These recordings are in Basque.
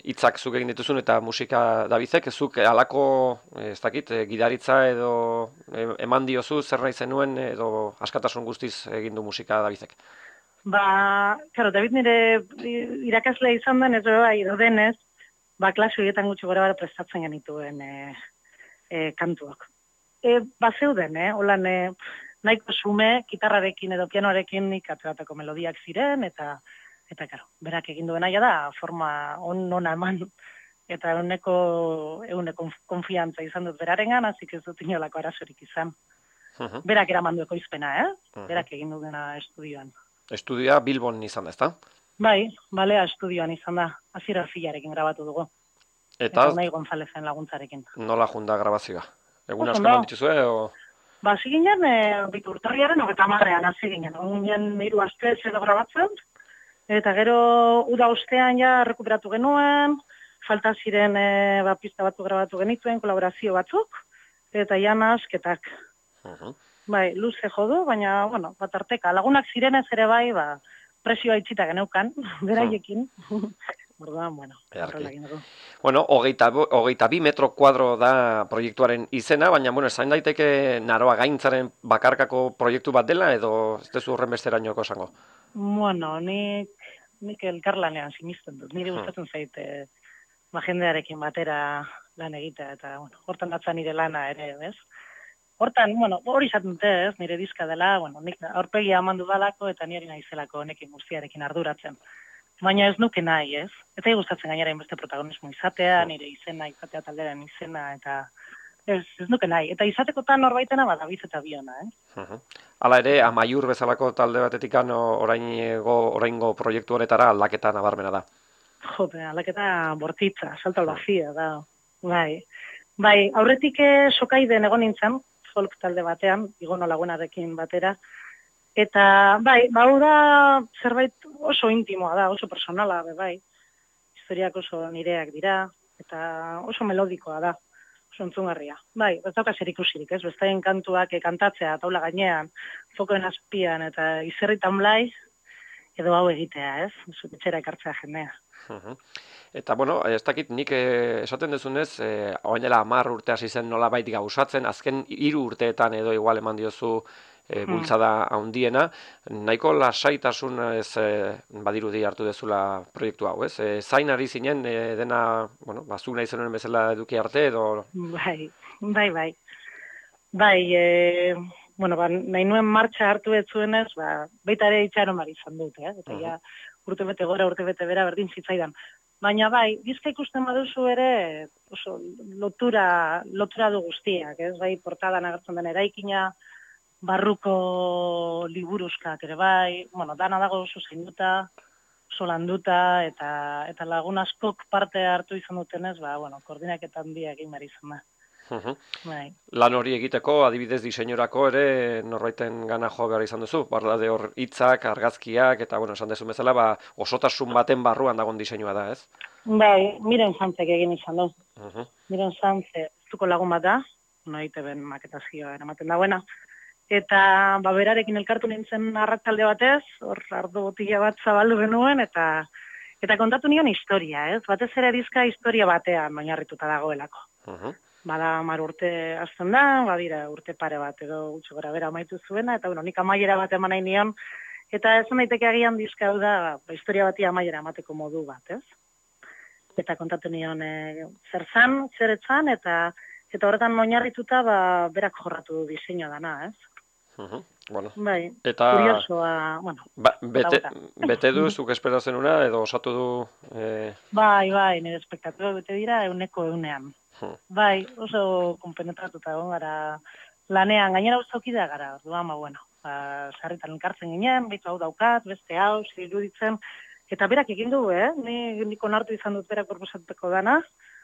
hitzak zuk egin dituzun eta musika Davidek, zuk halako, ez dakit, gidaritza edo eman diozu zer nahi zenuen edo askatasun guztiz egin du musika Davidek. Claro, David nire irakaslea izan den, ez bai, denez, klase horietan gutxi gora prestatzen genituen kantuak. Zeuden, holan nahiko sume, gitarrarekin edo pianoarekin ateratako melodiak ziren, eta karo, berak egin duen aia da, forma ona eman, eta euneko konfiantza izan dut berarengan, hazik ez dut inolako arazorik izan. Berak eraman du ekoizpena, berak egin duena estudioan. Estudioa Bilbon izan da, ezta? Bai, balea estudioan izan da, Asier Arfilarekin grabatu dugu. Eta Unai Gonzalezen laguntzarekin. Nola junda grabazioa? Egun asko eman dituzue, o...? Hasi ginen, urtarriaren 30ean hasi ginen. Ginen 3 aste edo grabatzen, eta gero uda ostean ja rekuperatu genuen, falta ziren pista batzuk grabatu genituen, kolaborazio batzuk, eta ja nasketak. Bai, luze jodu, baina, bueno, bat arteka. Lagunak zirenez ere bai, presioa itxita geneukan, beraiekin. Orduan, bueno, horrela egin dugu. Bueno, 22 metro kuadro da proiektuaren izena, baina, bueno, esan daiteke Naroa Gaintzaren bakarkako proiektu bat dela, edo ez dezu horren besterainoko esango? Bueno, nik elkarlanean sinisten dut. Nire gustatzen zaite jendearekin batera lan egitea, eta, bueno, hortan datza nire lana ere, ez? Hortan, bueno, hori izaten dute, ez, nire diska dela, bueno, nik aurpegia amandu dalako eta niri naizelako honekin guztiarekin arduratzen. Baina ez nuke nahi, ez? Eta gustatzen gainera beste protagonismo izatea, nire izena, izatea taldearen izena, eta ez nuke nahi. Eta izatekotan norbaitena David eta Biona, Hala ere, Amaiur bezalako talde batetik oraingo proiektu honetara aldaketa nabarmena da. Jope, aldaketa bortitza, salto al vacío da. Bai, aurretik Sokaiden egon nintzen, folk talde batean, Igono lagunarekin batera, eta bai, hau da zerbait oso intimoa da, oso personala, bai, historiak oso nireak dira, eta oso melodikoa da, oso entzungarria. Bai, ez dauka zer ikusirik, ez, bestaien kantuak kantatzea, taula gainean, fokoen azpian, eta izerritan blai, edo hau egitea, ez, etxera ekartzea jendea. Eta, bueno, ez dakit nik esaten dezunez, orain dela 10 urte hasi zen nolabait gauzatzen, azken 3 urteetan edo igual eman diozu bultzada handiena, nahiko lasaitasun ez badirudi hartu dezula proiektu hau, ez? Zain ari zinen dena, bueno, zuk nahi zenuen bezala eduki arte edo... Bai. Bueno, nahi nuen martxa hartu etzuenez, baita ere itxaron bari izan dut, eta ja urte bete gora, urte bete bera berdin zitzaidan. Baina bai, dizka ikusten baduzu ere, oso lotura du guztiak, ez? Bai, portadan agertzen den eraikina, barruko liburuzkak ere bai, bueno, dana dago oso zainduta, oso landuta, eta lagun askok parte hartu izan dutenez, bueno, koordinaketa handia egin bari izan da. Lan hori egiteko, adibidez diseinorako ere norbaiten gana jo behar izan duzu, barlade hor hitzak, argazkiak, eta, bueno, esan dezu bezala, osotasun baten barruan dagoen diseinua da, ez? Bai, Miren Sanzek egin izan du. Miren Sanze, zuko lagun bat da, noite ben maketazioa eramaten dagoena, eta berarekin elkartu nintzen arratsalde batez, hor ardo botila bat zabaldu genuen, eta kontatu nion historia, ez? Batez ere dizka historia batean oinarrituta dagoelako. Bada 10 urte azten da, badira urte pare bat edo gutxi gora bera amaitu zuena, eta bueno, nik amaiera bat eman nahi nion, eta esan daiteke agian dizka hau da, historia bati amaiera emateko modu bat, ez? Eta kontatu nion zer zan, zer etzan, eta horretan oinarrituta berak jorratu du diseinua dana, ez? Bueno, bai, eta kuriosoa, bueno. Bete du, zuk espero zenuna, edo osatu du... Bai, nire espektatua bete dira 100%. Bai, oso konpenetratuta egon gara lanean, gainera uztaukidea gara, orduan, bueno, sarritan elkartzen ginen, bitu hau daukat, beste hau, iruditzen, eta berak egin du, nik onartu izan dut berak proposatuko dana,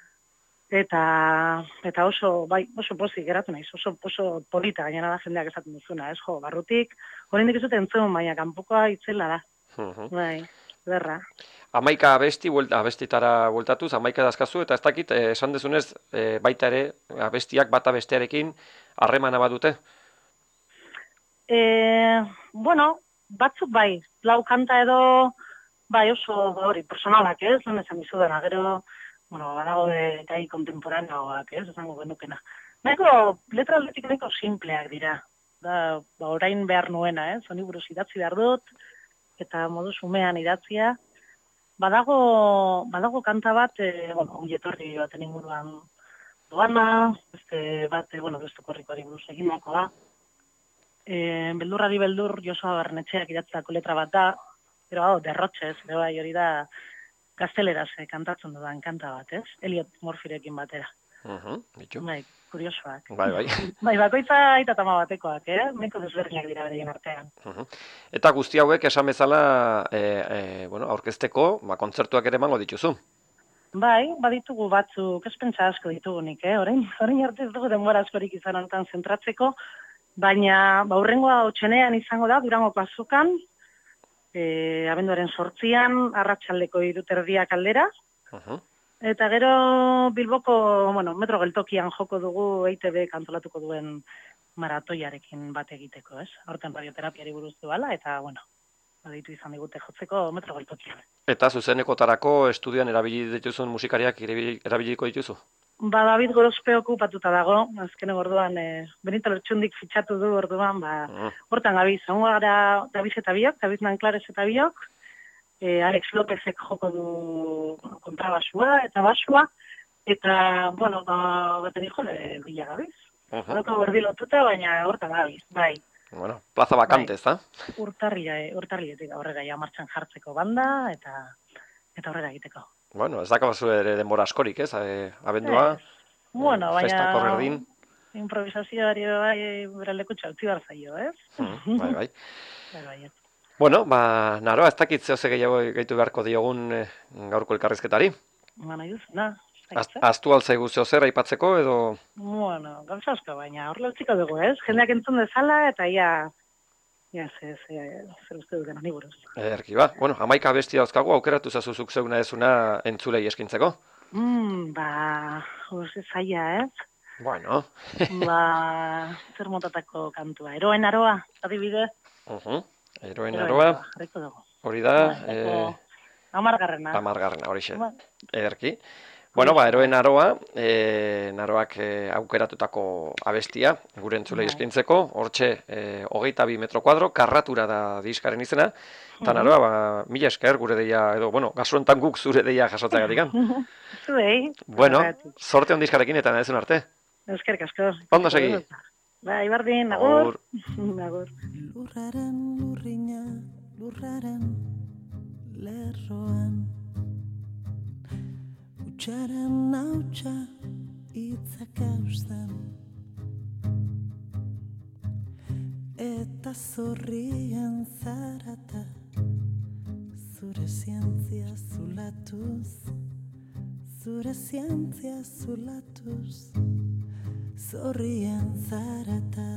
eta oso pozik geratu naiz, oso polita gainera da jendeak esaten duzuna, ez, barrutik, oraindik ez dut entzun, baina kanpokoa itzela da, bai, berra. 11 abestitara bueltatuz, 11 dazkazu, eta ez dakit, esan dezunez, baita ere, abestiak bata bestearekin harremana badute? Bueno, batzuk bai, 4 kanta edo Bai, oso hori, personalak ez, non esan dizudana, gero, bueno, badago gai kontemporaneoak ez, esango genukena. Nahiko, letra aldetik nahiko simpleak dira. Da, orain behar nuena, ez, honi buruz idatzi behar dut, eta modu sumean idatzia. Badago kanta bat, bueno, Ongetorri baten inguruan doana, beste bat, beste korrikoari buruz egindakoa. Beldurrari beldur Josua Barnetxeak idatzako letra bat da, pero derrotxez, bai, hori da gazteleraz kantatzen dudan kanta bat, ez? Elliot Murphyrekin batera. Bitu. Bai, kuriosoak. Bai. Bai, bakoitza aita tama batekoak, Neko desberdinak dira beraien artean. Eta guzti hauek esan bezala, aurkezteko, kontzertuak ere emango dituzu. Bai, baditugu batzuk, ez pentsa asko ditugunik, Orain arte ez dugu denbora askorik izan honetan zentratzeko, baina hurrengoa otxenean izango da, Durangoko azokan, abenduaren 8an, arratsaldeko 3:30 aldera. Eta gero Bilboko, metro geltokian joko dugu EITB antolatuko duen maratoiarekin bat egiteko, ez? Horten radioterapiari buruz duala, eta, baditu izan digute jotzeko metro geltokian. Eta zuzenekotarako estudioan erabili dituzun musikariak erabiliko dituzu? David Gorospe okupatuta dago, azkenen orduan, Benito Lertxundik fitxatu du orduan, hortan gabiz, zango gara David eta biok, David Nanklares eta biok, Alex Lópezek joko du kontrabasua eta basua, eta, baten jole bila gabiz. Horako berdi lotuta, baina hortan gabiz, bai. Bueno, plaza bakante, ez da? Urtarrietik aurrera ja martxan jartzeko banda, eta aurrera egiteko. Bueno, ez dakabazu ere denbora askorik, ez? Abendua, festa korrerdin. Improvisazioari bai beralekutxa utzi behar zaio, ez? Bai. Bueno, Naroa, ez dakit zehose gehiago gaitu beharko diogun gaurko elkarrizketari? Nahi duzuna. Aztu altzaigu zehozer aipatzeko, edo? Bueno, gauza asko, baina horrela utziko dugu, ez? Jendeak entzun dezala, eta zer uste duten honi buruz. Erki ba, 11 abesti dauzkagu, aukeratu zazuzuk zeuna ezuna entzulei eskintzeko? Horze zaila, ez? Bueno. Zer motatako kantua. Eroen aroa, adibide? Eroen aroa. Hori da? Amargarrena. Hori xe. Ederki. Eroen aroa, Naroak aukeratutako abestia, gure entzulei eskintzeko, hortxe 22 metro kuadro, karratura da diskaren izena, eta Naroa, mila esker gure deia, edo, gazuentan guk zure deia jasotzagatik. Zuei. Sorte on diskarekin eta nadezun arte. Eskerrik asko. Ondo segi. Bai, bardin, agur. Agur. Lurraren lurrina, lurraren lerroan, utxaren hautsa itzak austan, eta zorrien zarata, zure zientzia zulatuz, zorrien zarata.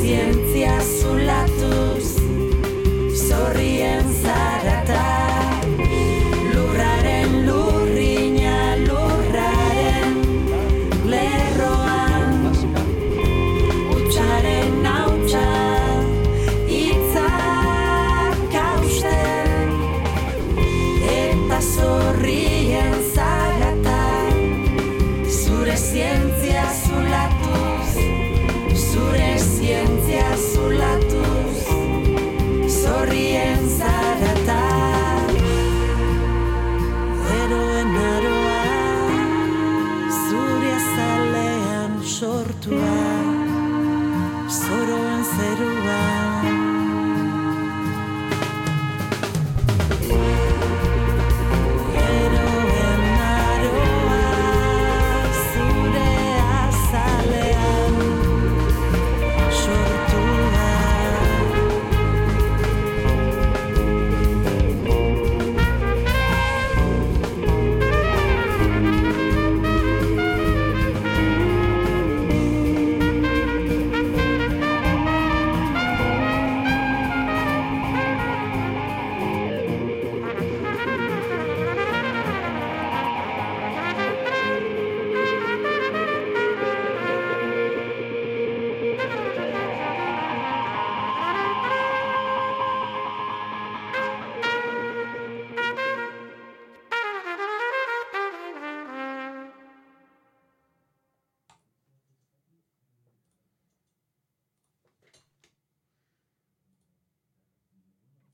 zientzia zulatuz, zorrien zarata, lurraren lurrina lurraren lerroan, hutsaren hautsa, hitzak hausten, eta zorrien zarata, zure zientzia zulatuz, zure zientzia zulatuz, zorrien zarata. Eroen aroa, zure azalean sortua, zoroen zerua,